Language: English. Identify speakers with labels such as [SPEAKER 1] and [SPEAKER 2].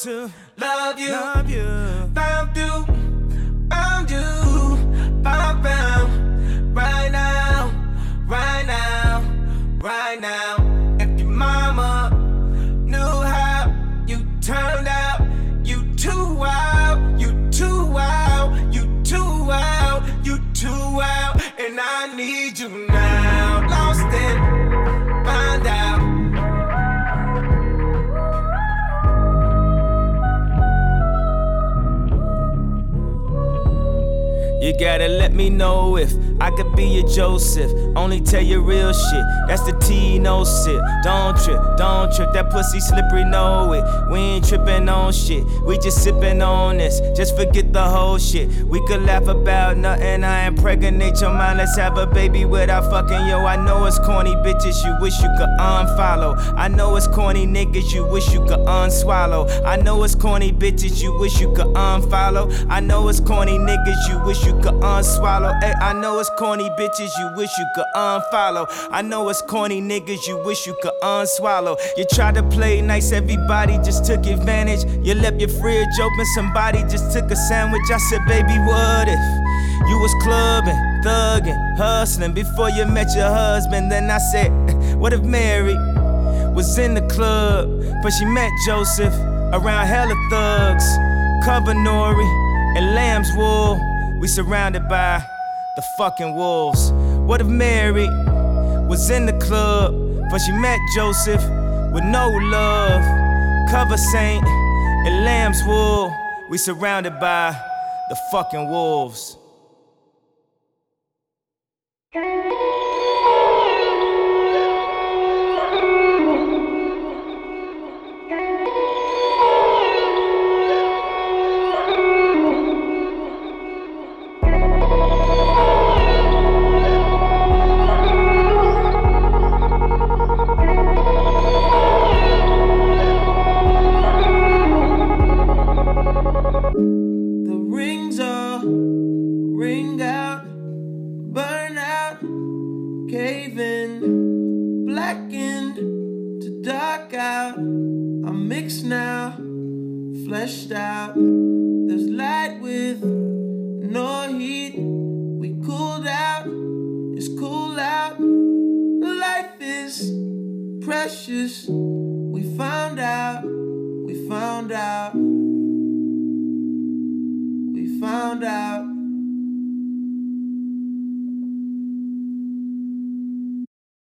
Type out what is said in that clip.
[SPEAKER 1] to
[SPEAKER 2] love you.
[SPEAKER 1] Love you.
[SPEAKER 2] Found you, found you, found, right now, right now, right now. If your mama knew how you turned out, you too wild, you too wild, you too wild, you too wild, and I need you now. Lost and find out.
[SPEAKER 1] You gotta let me know if I could be your Joseph. Only tell you real shit. That's the T, no sip. Don't trip, don't trip. That pussy slippery, know it. We ain't tripping on shit. We just sipping on this. Just forget the whole shit. We could laugh about nothing. I impregnate your mind. Let's have a baby without fucking yo. I know it's corny bitches you wish you could unfollow. I know it's corny niggas you wish you could unswallow. I know it's corny bitches you wish you could unfollow. I know it's corny niggas you wish you could unswallow. Ay, I know it's corny bitches you wish you could unfollow. I know it's corny niggas you wish you could unswallow. You tried to play nice, everybody just took advantage. You left your fridge open, somebody just took a sandwich. I said, baby, what if you was clubbing, thugging, hustling before you met your husband? Then I said, what if Mary was in the club, but she met Joseph around hella thugs, cover Nori and lamb's wool? We surrounded by the fucking wolves. What if Mary was in the club, but she met Joseph with no love, cover Saint and lamb's wool? We surrounded by the fucking wolves.
[SPEAKER 2] Fleshed out, there's light with no heat. We cooled out, it's cool out. Life is precious. We found out, we found out.